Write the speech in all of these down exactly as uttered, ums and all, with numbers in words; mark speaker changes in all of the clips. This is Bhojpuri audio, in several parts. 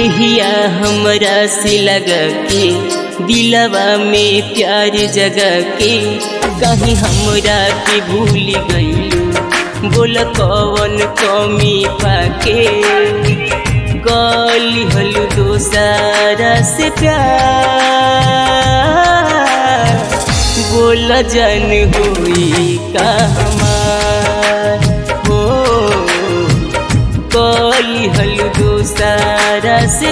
Speaker 1: निहिया हमरा से लगा के दिलवा में प्यार जगा के कहीं हमरा के भूल गइलू बोल कौन कमी पाके गली हलू दोसारा से प्यार बोल जन होई का हमार हो गली हलू दोसारा से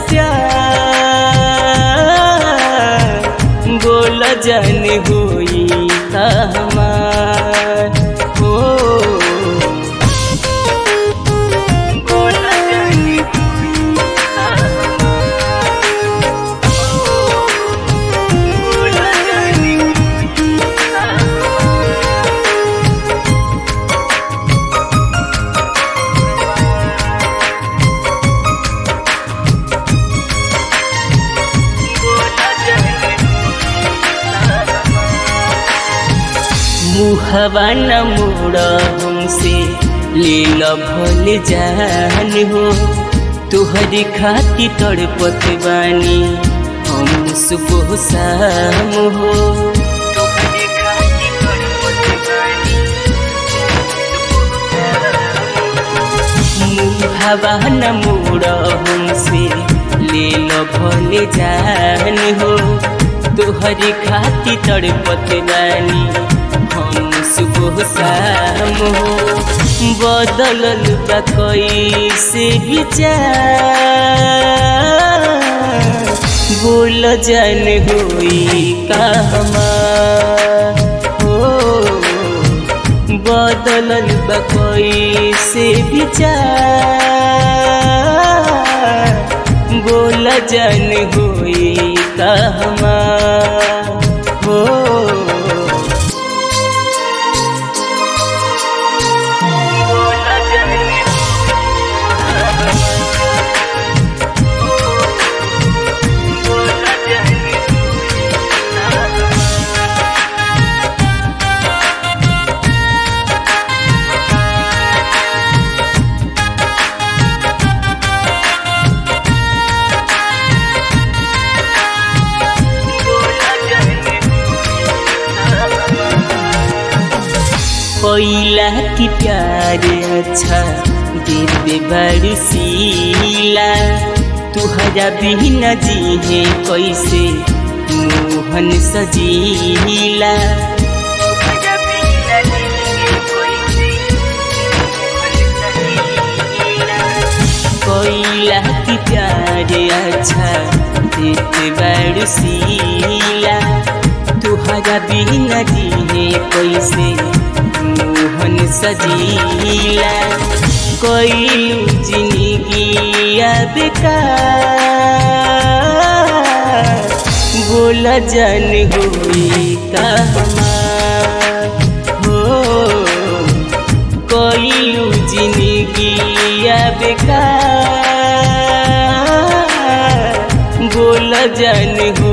Speaker 1: प्यार बोल जन होई का हमार हो मुहवा न मोड़ा हमसे ले ल भल जान हो तुहरी खाती तड़पत बानी हम सुबह शाम हो मुहवा न मोड़ा हमसे ले ल भल जान हो तुहरी खाती तड़पत बानी हम सुबह शाम हो बदलल बा कैसे विचार बोल जन होई का हमार हो बदलल बा कैसे विचार बोल जन होई का हमार हो कोइला की प्यार अच्छा देवे बरसीला तुहरा बिना जीहे कैसे मोहन सजीला कोइला की प्यार अच्छा देवे बरसीला तुहरा बिना जीहे कैसे मोहन सजीला कोइलू जिंदगिया बेकार बोल जन होई का हमार हो कोइलू जिंदगिया बेकार बोल जन हो